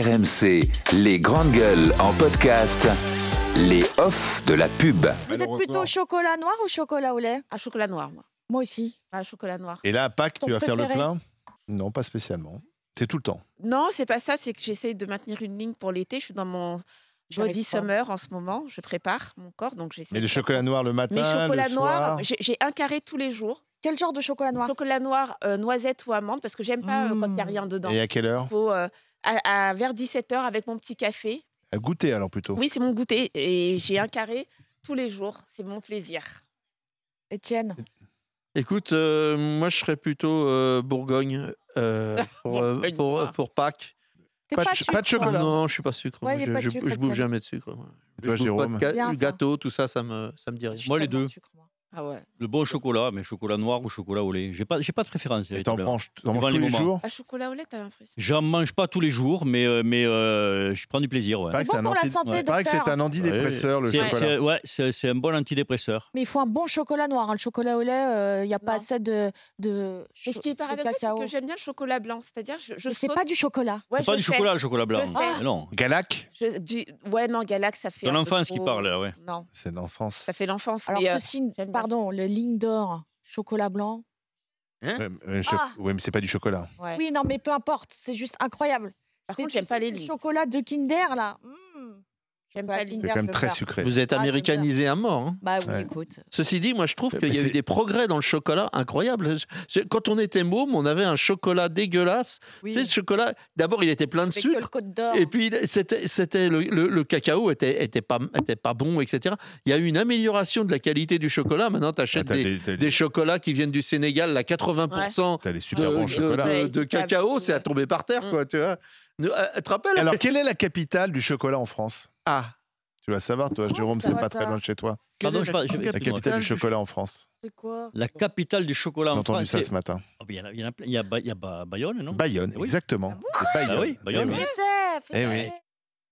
RMC, les grandes gueules en podcast, les off de la pub. Vous êtes plutôt chocolat noir ou chocolat au lait? Un chocolat noir, moi. Moi aussi. Un chocolat noir. Et là, à Pâques, Ton tu vas faire le préféré? plein? Non, pas spécialement. C'est tout le temps. Non, c'est pas ça, c'est que j'essaye de maintenir une ligne pour l'été. Je suis dans mon J'arrive body pas. summer en ce moment. Je prépare mon corps, donc j'essaie. Et le de- chocolat noir le matin, Mes chocolats le noirs, soir. j'ai un carré tous les jours. Quel genre de chocolat noir? Chocolat noir, noisette ou amande, parce que j'aime pas quand il n'y a rien dedans. Et à quelle heure? Faut, vers 17h avec mon petit café. À goûter alors plutôt. Oui, c'est mon goûter. Et j'ai un carré tous les jours. C'est mon plaisir. Étienne? Écoute, moi je serais plutôt Bourgogne Bourgogne noir. pour Pâques. T'es Pas de sucre, pas de chocolat. toi. Non, je suis pas sucre. Ouais, moi. il est pas sucre, Je bouffe Étienne. jamais de sucre. moi. Et toi, Je bouffe pas Jérôme? de Bien, ça. gâteau, tout ça, ça me dit rien. Je suis Moi, les tellement deux. sucre, moi. Ah ouais. Le bon chocolat, mais chocolat noir ou chocolat au lait. J'ai pas de préférence. Et t'en véritablement. manges Devant tous les les moments. jours? Un chocolat au lait, t'as l'impression. J'en mange pas tous les jours, mais je prends du plaisir. Ouais. Paraît que C'est c'est bon un pour la anti- santé, paraît que c'est docteur. un antidépresseur, le C'est- chocolat. c'est un bon antidépresseur. Mais il faut un bon chocolat noir. Hein. Le chocolat au lait, il n'y a pas Non. assez de Et ce qui est paradoxal, c'est cacao. que j'aime bien le chocolat blanc. C'est-à-dire, je Mais c'est saute. pas du chocolat. Ouais, C'est pas je du sais. chocolat, le chocolat blanc. Je sais. Ah, non. Galac? Ouais, non, Galax, ça fait. C'est un peu l'enfance qui trop- parle, là, ouais. Non, C'est l'enfance. ça fait l'enfance. Alors, mais, ceci, j'aime bien. pardon, le ligne d'or, chocolat blanc. Ah. Ouais, mais c'est pas du chocolat. Ouais. Oui, non, mais peu importe. C'est juste incroyable. Par C'est- contre, tu j'aime pas sais, les le lignes. chocolat de Kinder, là. J'aime Chocolat pas les lignes. C'est quand même je très meurs. sucré. Vous êtes Ah, américanisé à mort. hein. Bah oui, Ouais. écoute. Ceci dit, moi je trouve Mais qu'il y a c'est- eu des progrès dans le chocolat incroyables. Quand on était môme, on avait un chocolat dégueulasse. Oui. Tu sais, ce chocolat, d'abord il était plein de Avec que le sucre. Côte d'Or. Et puis c'était le cacao était pas bon, etc. Il y a eu une amélioration de la qualité du chocolat. Maintenant, tu achètes Ah, des chocolats qui viennent du Sénégal, là, 80% T'as des super bons de, chocolats. Ouais, de qui cacao, cave, c'est à ouais. tomber par terre, quoi. Tu vois. Tu te rappelles? Alors, quelle est la capitale du chocolat en France? Ah, Tu vas savoir, toi, Comment Jérôme, ça c'est va, pas très ça loin de chez toi. Pardon, quelle est je- La capitale du chocolat en France. C'est quoi? La capitale du chocolat J'ai en entendu France. ça c'est- ce matin. Oh, il y en a plein. Il y a Bayonne, non? Bayonne, Oui. exactement. C'est Ah Bayonne. oui, Bayonne, Eh oui. oui. Fais Eh oui. péter.